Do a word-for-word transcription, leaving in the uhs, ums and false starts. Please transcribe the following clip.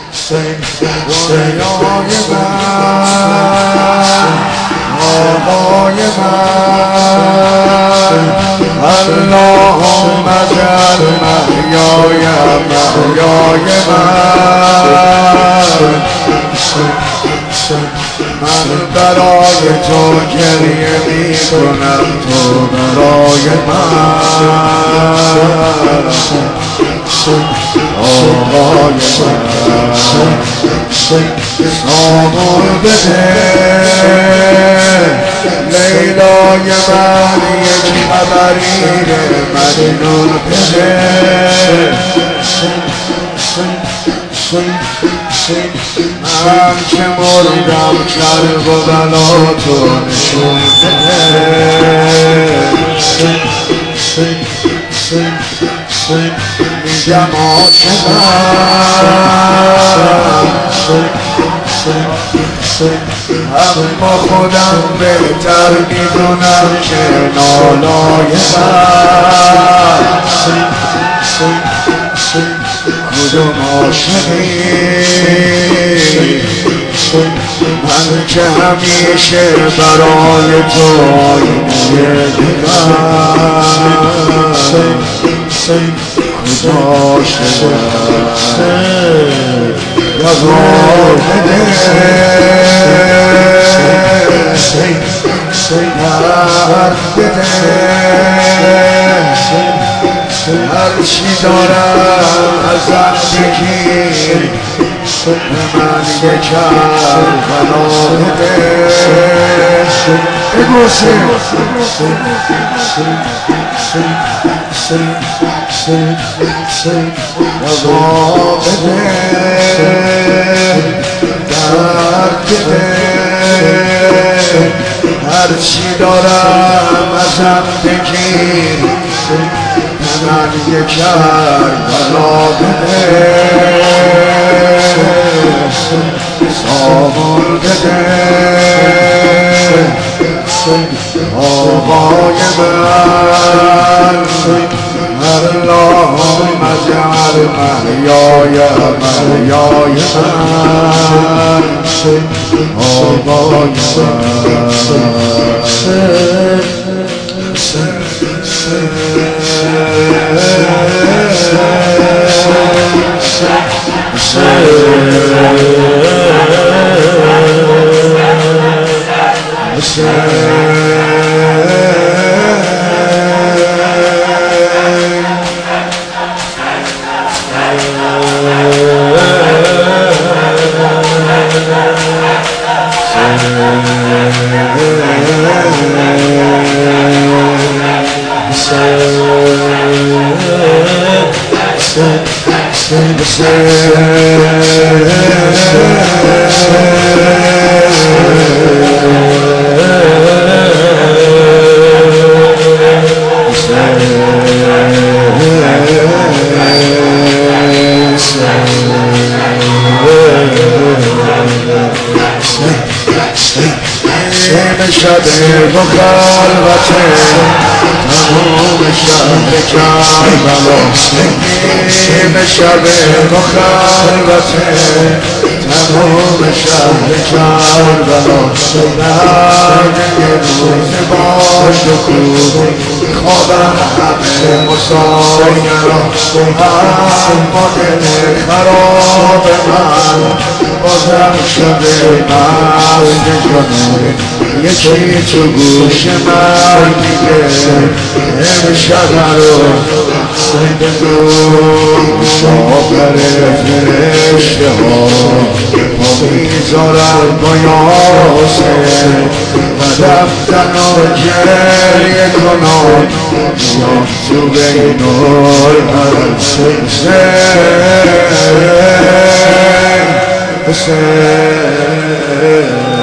دنیای من آقای من اللهم اجعل محیای محیای من من برای تو گریه می کنم تو برای من آقای من سامون بده لیلای من یک خبریر مجنون بده من که مردم کرب و بلا تو نشون بده میگم اما خودم بهتر میدونم که نالای من کدوم عاشقی من که همیشه برای تو آینه دیدم کجا عاشقم یاد بده یاد بده هرچی دارم ازم بگیر به من یکم بنا بده بگوشی روا بده درد بده هرچی دارم ازم بگیر من یکم بنا بده سامون بده آقای من اللهم اجعل محیای محیای من آقای شب با خلوته تموم شب کربلا نیم شب با خلوته تموم شب کربلا بعد یه روز با شکوه خوابم همه مسایرا اما دل خراب من بازم شده مست جانه یکی تو گوش من میگه امشب رو بگو مسافر فرشته ها با میذارن با یاسه و دفتن و گریه کنان یا تو بین حسین حسین